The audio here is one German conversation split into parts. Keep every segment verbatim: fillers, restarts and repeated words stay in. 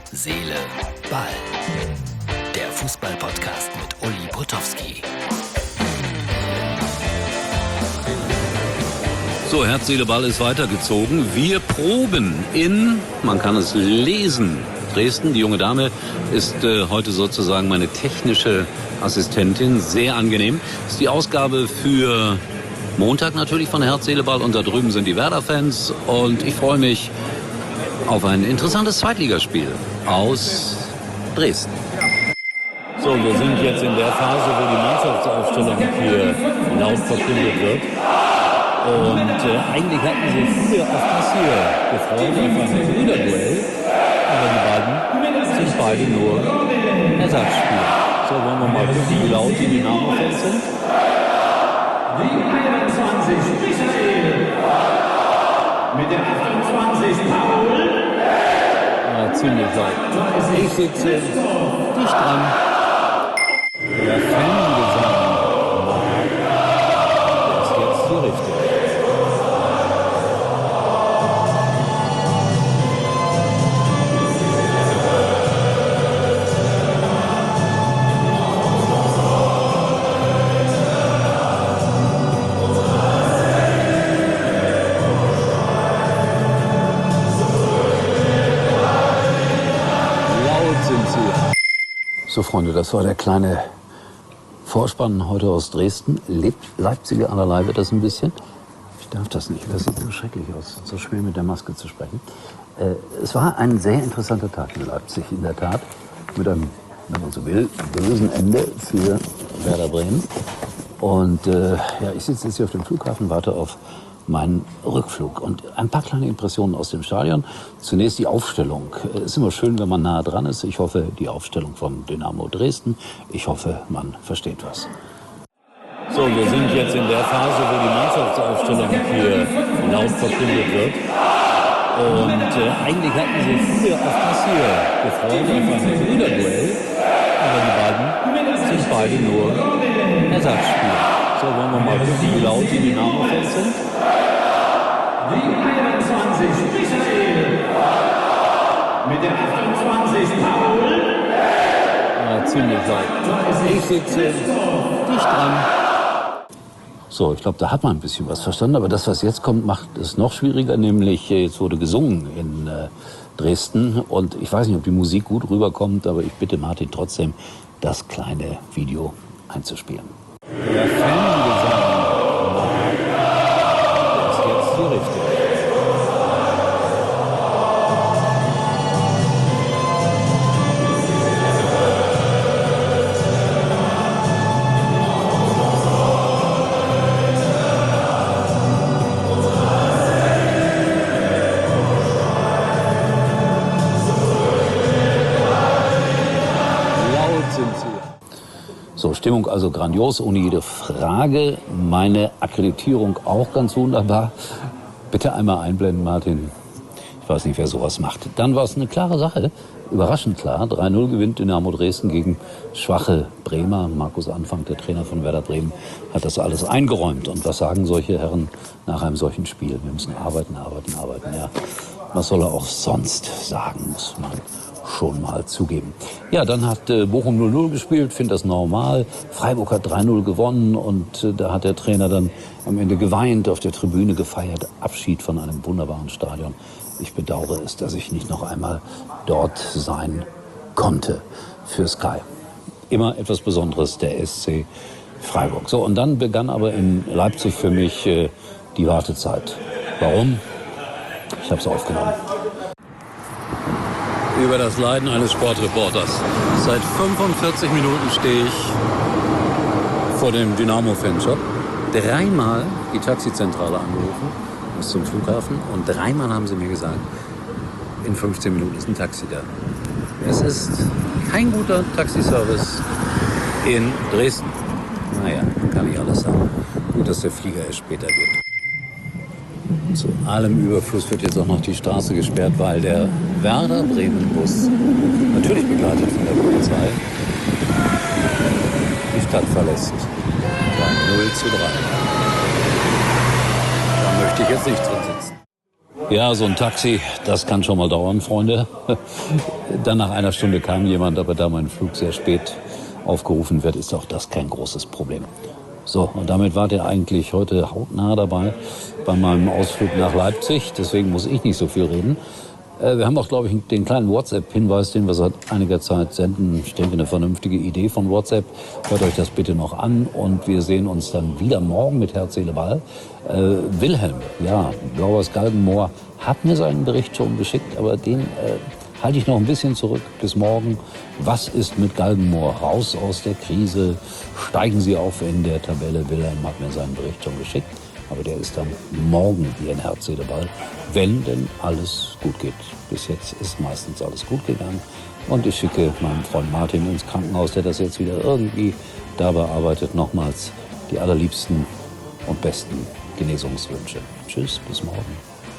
Seele, Ball. Der Fußball-Podcast mit Uli Potowski. So, Herz, Seele, Ball ist weitergezogen. Wir proben in, man kann es lesen, Dresden. Die junge Dame ist äh, heute sozusagen meine technische Assistentin. Sehr angenehm. Das ist die Ausgabe für Montag natürlich von Herz, Seele, Ball. Und da drüben sind die Werder-Fans. Und ich freue mich auf ein interessantes Zweitligaspiel aus Dresden. So, wir sind jetzt in der Phase, wo die Mannschaftsaufstellung hier laut verkündet wird. Und äh, eigentlich hatten sich viele auf das hier gefreut, auf ein Brüderduell. Aber die beiden sind beide nur Ersatzspieler. So, wollen wir mal gucken, wie laut die Dynamo-Fans sind. Die einundzwanzig Michael. Mit der achtundzwanzig Paul. Ja, ziemlich laut. Ich sitze dicht dran. Der Fangesang. Der ist jetzt hier richtig. So, Freunde, das war der kleine Vorspann heute aus Dresden. Lebt Leipziger an der Leih wird das ein bisschen? Ich darf das nicht, das sieht so schrecklich aus, so schwer mit der Maske zu sprechen. Äh, es war ein sehr interessanter Tag in Leipzig, in der Tat, mit einem, wenn man so will, bösen Ende für Werder Bremen. Und äh, ja, ich sitze jetzt hier auf dem Flughafen, warte auf meinen Rückflug. Und ein paar kleine Impressionen aus dem Stadion. Zunächst die Aufstellung. Es ist immer schön, wenn man nah dran ist. Ich hoffe, die Aufstellung von Dynamo Dresden. Ich hoffe, man versteht was. So, wir sind jetzt in der Phase, wo die Mannschaftsaufstellung hier laut verkündet wird. Und äh, eigentlich hatten sich viele auf das hier gefreut, auf ein Brüderduell. Aber die beiden sind beide nur Ersatzspieler. So, wollen wir mal gucken, wie laut die Dynamo-Fans sind. Die einundzwanzig Michael. Mit der achtundzwanzig Paul. Ja, ziemlich laut. Ich sitze dicht dran. So, ich glaube, da hat man ein bisschen was verstanden. Aber das, was jetzt kommt, macht es noch schwieriger. Nämlich, jetzt wurde gesungen in äh, Dresden. Und ich weiß nicht, ob die Musik gut rüberkommt. Aber ich bitte Martin trotzdem, das kleine Video einzuspielen. Der Fangesang. Der ist jetzt hier richtig. So, Stimmung also grandios, ohne jede Frage. Meine Akkreditierung auch ganz wunderbar. Bitte einmal einblenden, Martin. Ich weiß nicht, wer sowas macht. Dann war es eine klare Sache, überraschend klar. drei null gewinnt Dynamo Dresden gegen schwache Bremer. Markus Anfang, der Trainer von Werder Bremen, hat das alles eingeräumt. Und was sagen solche Herren nach einem solchen Spiel? Wir müssen arbeiten, arbeiten, arbeiten. Ja, was soll er auch sonst sagen, muss man schon mal zugeben. Ja, dann hat äh, Bochum null null gespielt, finde das normal. Freiburg hat drei null gewonnen und äh, da hat der Trainer dann am Ende geweint, auf der Tribüne gefeiert. Abschied von einem wunderbaren Stadion. Ich bedauere es, dass ich nicht noch einmal dort sein konnte für Sky. Immer etwas Besonderes, der S C Freiburg. So, und dann begann aber in Leipzig für mich äh, die Wartezeit. Warum? Ich habe es aufgenommen. Über das Leiden eines Sportreporters. Seit fünfundvierzig Minuten stehe ich vor dem Dynamo-Fanshop. Dreimal die Taxizentrale angerufen, bis zum Flughafen. Und dreimal haben sie mir gesagt, in fünfzehn Minuten ist ein Taxi da. Es ist kein guter Taxiservice in Dresden. Naja, kann ich alles sagen. Gut, dass der Flieger erst später geht. Zu allem Überfluss wird jetzt auch noch die Straße gesperrt, weil der Werder Bremen-Bus, natürlich begleitet von der Polizei, die Stadt verlässt. null zu drei. Da möchte ich jetzt nicht drin sitzen. Ja, so ein Taxi, das kann schon mal dauern, Freunde. Dann nach einer Stunde kam jemand, aber da mein Flug sehr spät aufgerufen wird, ist auch das kein großes Problem. So, und damit wart ihr eigentlich heute hautnah dabei bei meinem Ausflug nach Leipzig. Deswegen muss ich nicht so viel reden. Äh, wir haben auch, glaube ich, den kleinen WhatsApp-Hinweis, den wir seit einiger Zeit senden. Ich denke, eine vernünftige Idee von WhatsApp. Hört euch das bitte noch an und wir sehen uns dann wieder morgen mit Herz, Seele, Ball. Äh, Wilhelm, ja, Blauers Galgenmoor, hat mir seinen Bericht schon geschickt, aber den äh, halte ich noch ein bisschen zurück bis morgen. Was ist mit Galgenmoor? Raus aus der Krise. Steigen Sie auf in der Tabelle. Wilhelm hat mir seinen Bericht schon geschickt. Aber der ist dann morgen hier in Herz, Seele, Ball. Wenn denn alles gut geht. Bis jetzt ist meistens alles gut gegangen. Und ich schicke meinem Freund Martin ins Krankenhaus, der das jetzt wieder irgendwie da bearbeitet. Nochmals die allerliebsten und besten Genesungswünsche. Tschüss, bis morgen.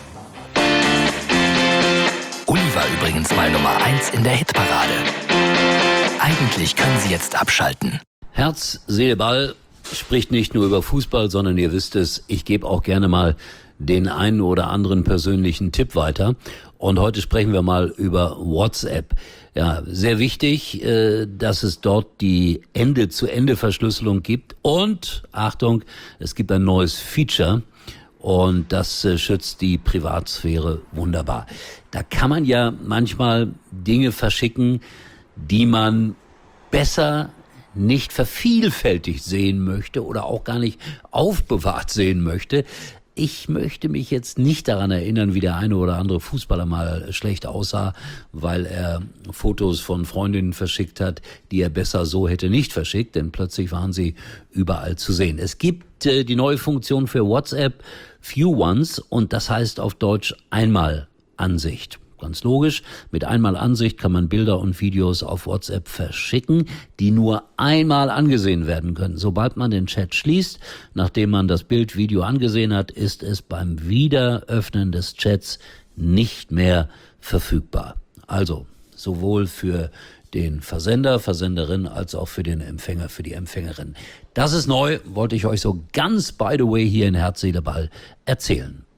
Uli war übrigens mal Nummer eins in der Hitparade. Eigentlich können Sie jetzt abschalten. Herz, Seele, Ball spricht nicht nur über Fußball, sondern ihr wisst es, ich gebe auch gerne mal den einen oder anderen persönlichen Tipp weiter. Und heute sprechen wir mal über WhatsApp. Ja, sehr wichtig, äh, dass es dort die Ende-zu-Ende-Verschlüsselung gibt. Und, Achtung, es gibt ein neues Feature. Und das äh, schützt die Privatsphäre wunderbar. Da kann man ja manchmal Dinge verschicken, die man besser nicht vervielfältigt sehen möchte oder auch gar nicht aufbewahrt sehen möchte. Ich möchte mich jetzt nicht daran erinnern, wie der eine oder andere Fußballer mal schlecht aussah, weil er Fotos von Freundinnen verschickt hat, die er besser so hätte nicht verschickt, denn plötzlich waren sie überall zu sehen. Es gibt äh, die neue Funktion für WhatsApp, Few Ones, und das heißt auf Deutsch Einmalansicht. Ganz logisch, mit Einmalansicht kann man Bilder und Videos auf WhatsApp verschicken, die nur einmal angesehen werden können. Sobald man den Chat schließt, nachdem man das Bild, Video angesehen hat, ist es beim Wiederöffnen des Chats nicht mehr verfügbar. Also sowohl für den Versender, Versenderin, als auch für den Empfänger, für die Empfängerin. Das ist neu, wollte ich euch so ganz by the way hier in Herz, Seele, Ball erzählen.